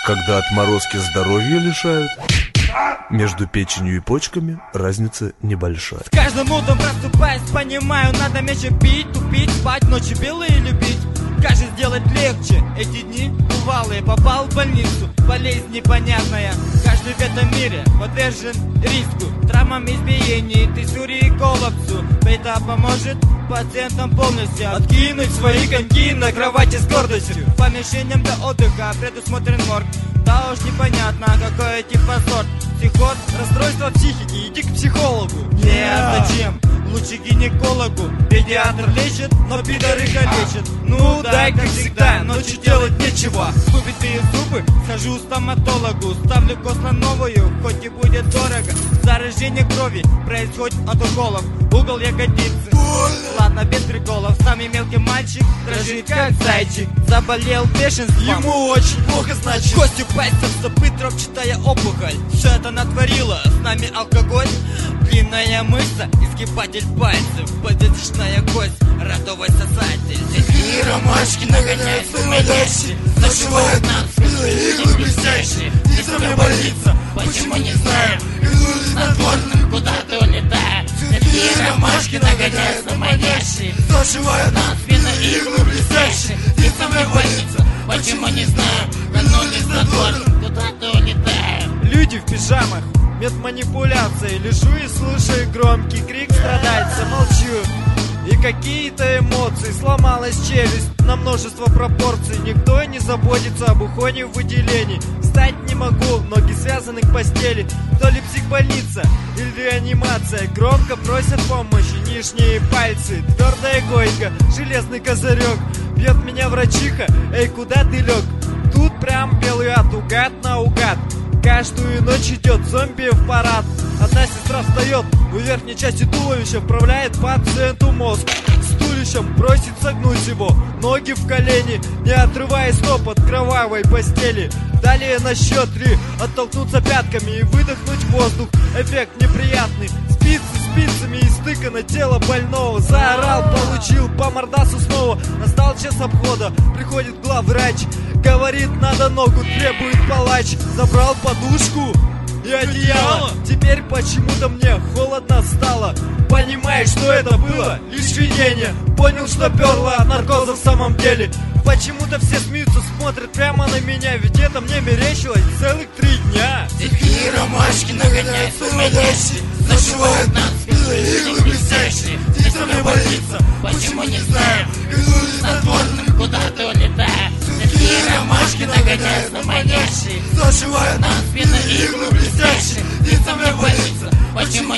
Когда отморозки здоровья лишают, между печенью и почками разница небольшая. С каждым утром просыпаясь, понимаю, надо меньше пить, тупить, спать, ночи белые любить. Кажется, сделать легче. Эти дни бывалые, попал в больницу, болезнь непонятная. Каждый в этом мире подвержен риску, травмам, избиений, трясуре и коллапсу. Это поможет пациентам полностью откинуть свои коньки на кровати с гордостью. Помещением для отдыха предусмотрен морг. Да уж непонятно, какой типа сорт. Психоз, расстройство психики, иди к психологу. Нет, зачем? Лучше гинекологу. Педиатр лечит, но пидоры калечат. Ну дай, как всегда, ночью делать нечего. Выбитые зубы, схожу к стоматологу. Ставлю кость на новую, хоть и будет дорого. Заражение крови происходит от уколов. Угол ягодицы. Ладно, без приколов. Самый мелкий мальчик дрожит как зайчик. Заболел бешенством, ему очень плохо, значит. Костью пальцев стопы тропчатая опухоль. Все это натворило с нами алкоголь. Длинная мышца, изгибатель пальцев. Подвздошная кость, ротовой сосатель. И ромашки нагоняют сумасшедшие, зашивают нам спины иглы блестящие. Здесь у меня больница, почему не знаю. Иглы снотворными куда-то улетают. И ромашки нагоняют сумасшедшие, зашивают нам спины иглы блестящие. Здесь у меня больница, почему не знаю. Иглы снотворными куда-то улетают. Люди в пижамах, медманипуляции. Лежу и слушаю громкий крик страдальца. Молчу. И какие-то эмоции. Сломалась челюсть на множество пропорций. Никто не заботится об уходе в выделении. Встать не могу, ноги связаны к постели. То ли психбольница или реанимация. Громко просят помощи нижние пальцы. Твердая койка, железный козырек. Бьет меня врачиха, эй, куда ты лег? Тут прям белый ад, угад наугад. Каждую ночь идет зомби в парад. Одна сестра встает у верхней части туловища, вправляет пациенту мозг. С туловищем просит согнуть его, ноги в колени, не отрывая стоп от кровавой постели. Далее на счет 3 оттолкнуться пятками и выдохнуть воздух. Эффект неприятный. Спицами истыкано тело больного. Заорал, получил по мордасу снова. Настал час обхода, приходит главврач. Говорит, надо ногу, требует палач. Забрал подушку и одеяло. Теперь почему-то мне холодно стало. Понимаешь, что это было? Лишь видение. Понял, что перло от наркоза в самом деле. Почему-то все смеются, смотрят прямо на меня. Ведь это мне мерещилось целых 3 дня. Дикие ромашки нагоняют сумасшедшие, зашивают нам спины иглы блестящие. Здесь у меня больница, почему не знаю. Иглы снотворными куда-то улетают. Дикие ромашки нагоняют сумасшедшие, зашивают нам спины иглы блестящие. Здесь у меня больница, почему